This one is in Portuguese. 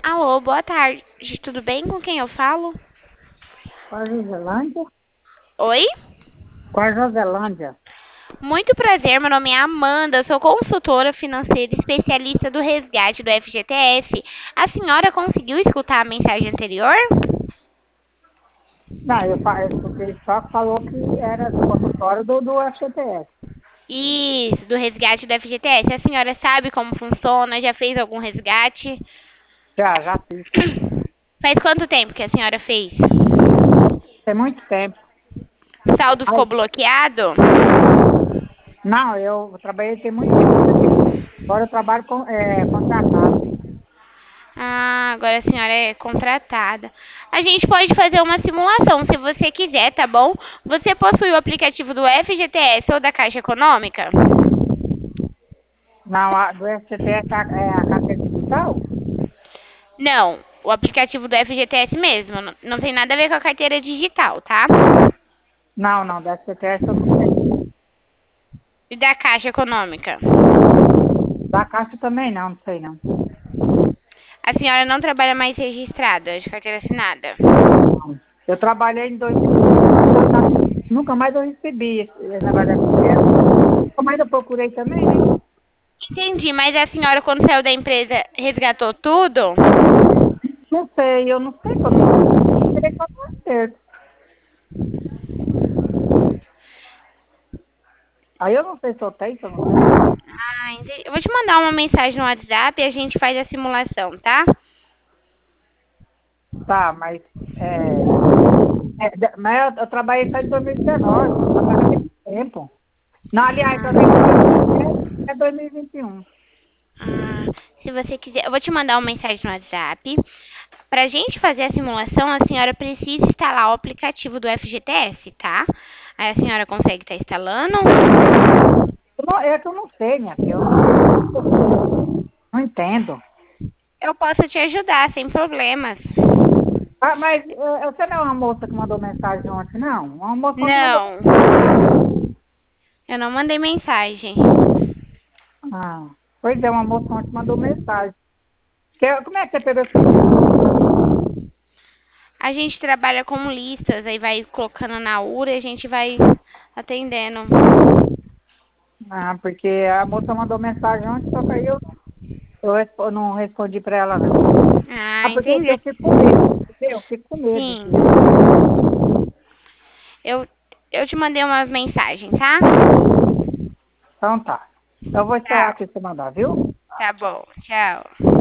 Alô, boa tarde. Tudo bem? Com quem eu falo? Com a Joselândia? Oi? Com a Joselândia. Muito prazer, meu nome é Amanda, sou consultora financeira especialista do resgate do FGTS. A senhora conseguiu escutar a mensagem anterior? Não, eu escutei só que falou que era consultório do FGTS. Isso, do resgate do FGTS. A senhora sabe como funciona? Já fez algum resgate? Já fiz. Faz quanto tempo que a senhora fez? Tem muito tempo. O saldo ficou Ai, bloqueado? não, eu trabalhei tem muito tempo. Agora eu trabalho contratado. Ah, agora a senhora é contratada. A gente pode fazer uma simulação, se você quiser, tá bom? Você possui o aplicativo do FGTS ou da Caixa Econômica? Não, do FGTS é a carteira digital? Não, o aplicativo do FGTS mesmo. Não tem nada a ver com a carteira digital, tá? Não, do FGTS eu não sei. E da Caixa Econômica? Da Caixa também não sei não. A senhora não trabalha mais registrada de carteira assinada? Não. Eu trabalhei em 2020, nunca mais eu recebi esse negócio da FGTS. Nunca mais eu procurei também, né? Entendi, mas a senhora, quando saiu da empresa, resgatou tudo? Não sei, eu não sei como. Eu queria que eu não acerto. Aí eu não sei se eu tenho, se eu não tenho. Ah, entendi. Eu vou te mandar uma mensagem no WhatsApp e a gente faz a simulação, tá? Tá, mas mas eu trabalhei só em 2019, trabalhei muito tempo. Não, aliás, também é 2021. Ah, se você quiser, eu vou te mandar uma mensagem no WhatsApp. Pra gente fazer a simulação, a senhora precisa instalar o aplicativo do FGTS, tá? Aí a senhora consegue estar instalando? É que eu não sei, minha filha, eu não entendo. Eu posso te ajudar, sem problemas. Ah, mas você não é uma moça que mandou mensagem ontem, não? Uma moça ontem mandou Não, mensagem. eu não mandei mensagem. Ah, pois é, uma moça ontem mandou mensagem. Como é que você pegou esse número? A gente trabalha com listas, aí vai colocando na URA e a gente vai atendendo. Ah, porque a moça mandou mensagem ontem, só que aí eu não respondi pra ela, não. Ah, Ah, porque entendi. eu fico com medo, entendeu? Eu fico com medo Sim. de... Eu, eu te mandei uma mensagem, tá? Então tá. Eu vou esperar Tchau. aqui você mandar, viu? Tá bom. Tchau.